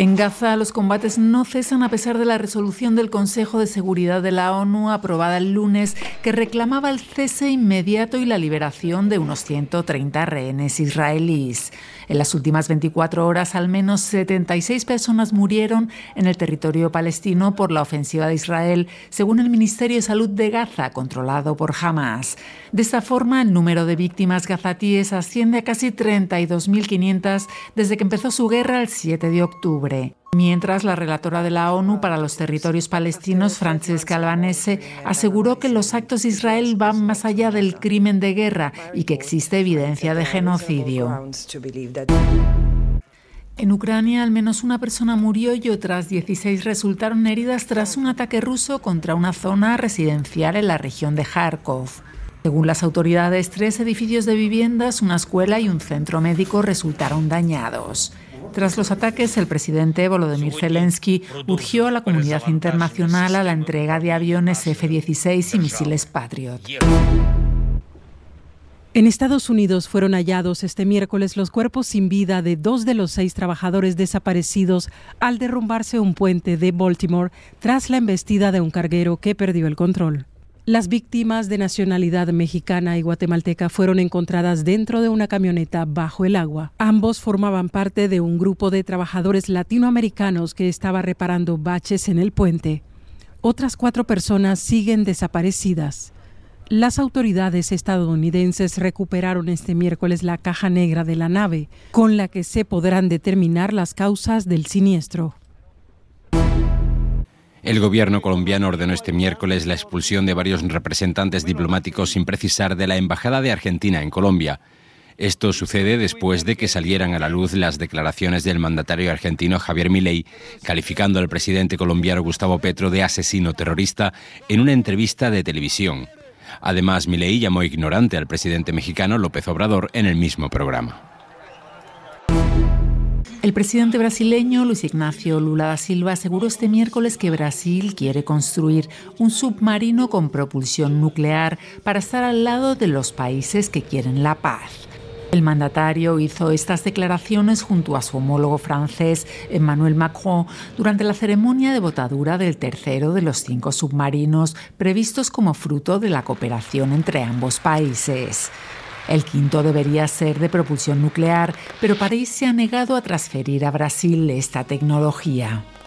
En Gaza, los combates no cesan a pesar de la resolución del Consejo de Seguridad de la ONU aprobada el lunes que reclamaba el cese inmediato y la liberación de unos 130 rehenes israelíes. En las últimas 24 horas, al menos 76 personas murieron en el territorio palestino por la ofensiva de Israel, según el Ministerio de Salud de Gaza, controlado por Hamás. De esta forma, el número de víctimas gazatíes asciende a casi 32.500 desde que empezó su guerra el 7 de octubre. Mientras, la relatora de la ONU para los territorios palestinos, Francesca Albanese, aseguró que los actos de Israel van más allá del crimen de guerra y que existe evidencia de genocidio. En Ucrania, al menos una persona murió y otras 16 resultaron heridas tras un ataque ruso contra una zona residencial en la región de Kharkov. Según las autoridades, 3 edificios de viviendas, una escuela y un centro médico resultaron dañados. Tras los ataques, el presidente Volodymyr Zelensky urgió a la comunidad internacional a la entrega de aviones F-16 y misiles Patriot. En Estados Unidos fueron hallados este miércoles los cuerpos sin vida de 2 de los 6 trabajadores desaparecidos al derrumbarse un puente de Baltimore tras la embestida de un carguero que perdió el control. Las víctimas de nacionalidad mexicana y guatemalteca fueron encontradas dentro de una camioneta bajo el agua. Ambos formaban parte de un grupo de trabajadores latinoamericanos que estaba reparando baches en el puente. Otras 4 personas siguen desaparecidas. Las autoridades estadounidenses recuperaron este miércoles la caja negra de la nave, con la que se podrán determinar las causas del siniestro. El gobierno colombiano ordenó este miércoles la expulsión de varios representantes diplomáticos sin precisar de la Embajada de Argentina en Colombia. Esto sucede después de que salieran a la luz las declaraciones del mandatario argentino Javier Milei, calificando al presidente colombiano Gustavo Petro de asesino terrorista en una entrevista de televisión. Además, Milei llamó ignorante al presidente mexicano López Obrador en el mismo programa. El presidente brasileño Luis Ignacio Lula da Silva aseguró este miércoles que Brasil quiere construir un submarino con propulsión nuclear para estar al lado de los países que quieren la paz. El mandatario hizo estas declaraciones junto a su homólogo francés Emmanuel Macron durante la ceremonia de botadura del tercero de los 5 submarinos previstos como fruto de la cooperación entre ambos países. El quinto debería ser de propulsión nuclear, pero París se ha negado a transferir a Brasil esta tecnología.